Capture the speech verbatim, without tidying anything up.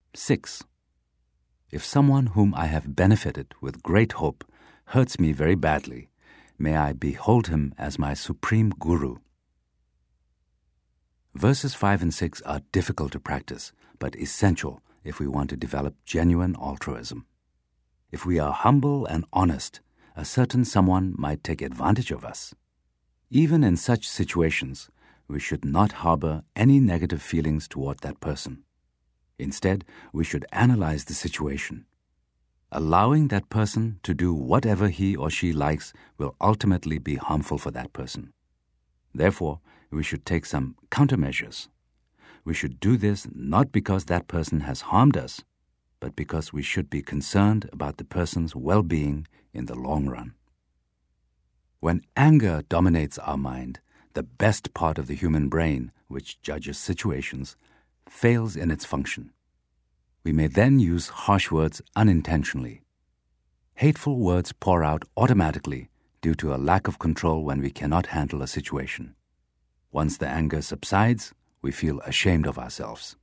Six. If someone whom I have benefited with great hope hurts me very badly, may I behold him as my supreme guru. Verses five and six are difficult to practice, but essential if we want to develop genuine altruism. If we are humble and honest, a certain someone might take advantage of us. Even in such situations, we should not harbor any negative feelings toward that person. Instead, we should analyze the situation. Allowing that person to do whatever he or she likes will ultimately be harmful for that person. Therefore, we should take some countermeasures. We should do this not because that person has harmed us, but because we should be concerned about the person's well-being in the long run. When anger dominates our mind, the best part of the human brain, which judges situations, fails in its function. We may then use harsh words unintentionally. Hateful words pour out automatically due to a lack of control when we cannot handle a situation. Once the anger subsides, we feel ashamed of ourselves.